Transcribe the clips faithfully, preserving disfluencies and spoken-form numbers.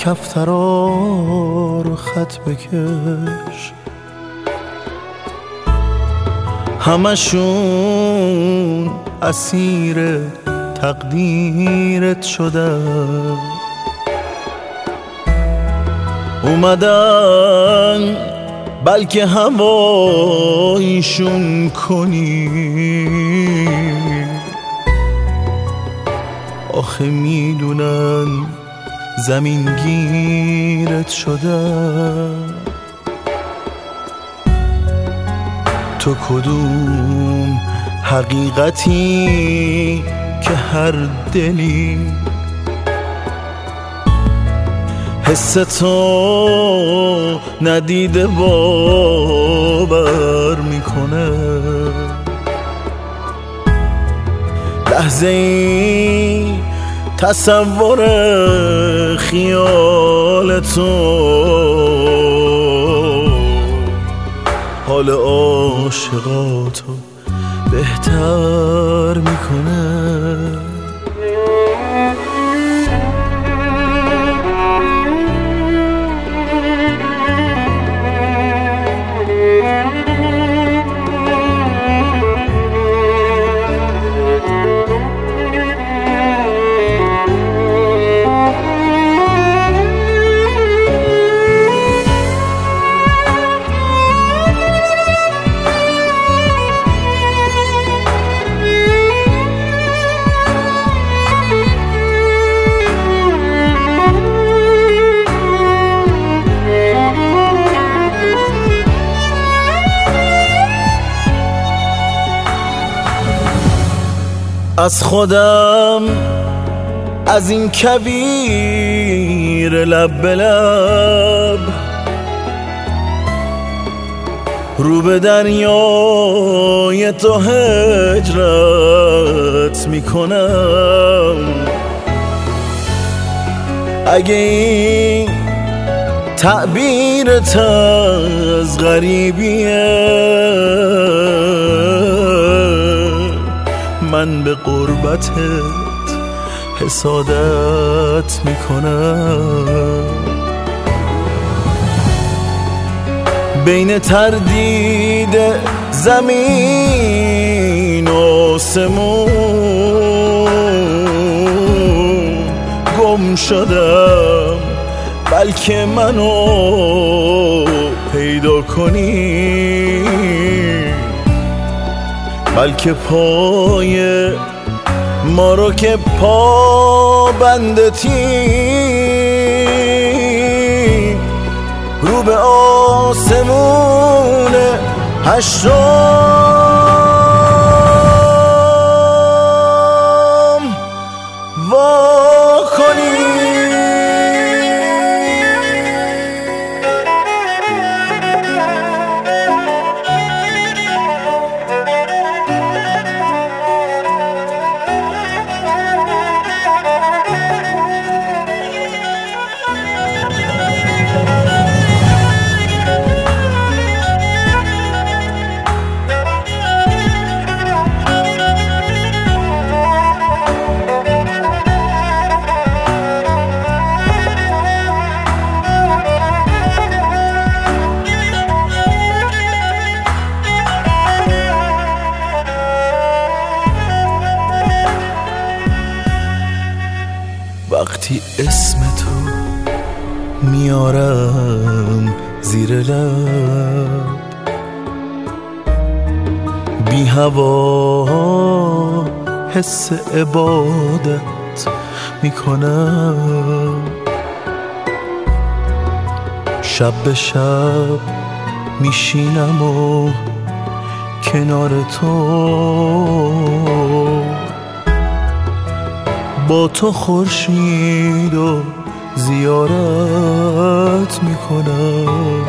کفترا رو خط بکش، همشون اسیر تقدیرت شدن، اومدن بلکه هوایشون کنی، آخه میدونن زمین گیرت شدن. تو کدوم حقیقتی که هر دلی حس تو ندیده باور میکنه، لحظه ای تصور خیال تو حال عاشقاتو بهتر میکنه. از خودم از این کویر لب به لب رو به دریای تو هجرت میکنم. اگه این تعبیرت از غریبیه، من به قربتت حسادت میکنم. بین تردید زمین و آسمون گم شدم، بلکه منو پیدا کنی، بلکه پای ما رو که پا بندتی رو به آسمون هشتم وا کنی. وقتی اسم تو میارم زیر لب، بی هوا حس عبادت میکنم. شب به شب میشینم و کنار تو، با تو خورشید و زیارت میکنم.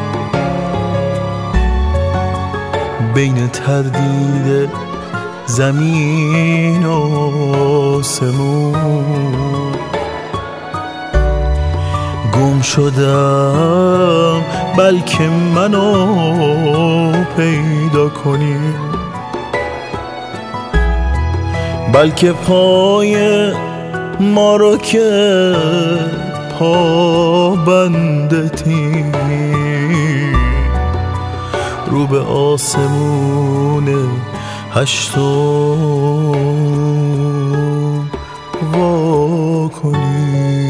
بین تردید زمین و آسمون گم شدم، بلکه منو پیدا کنی، بلکه پای ما رو که پابندتی رو به آسمون هشتم وا کنی.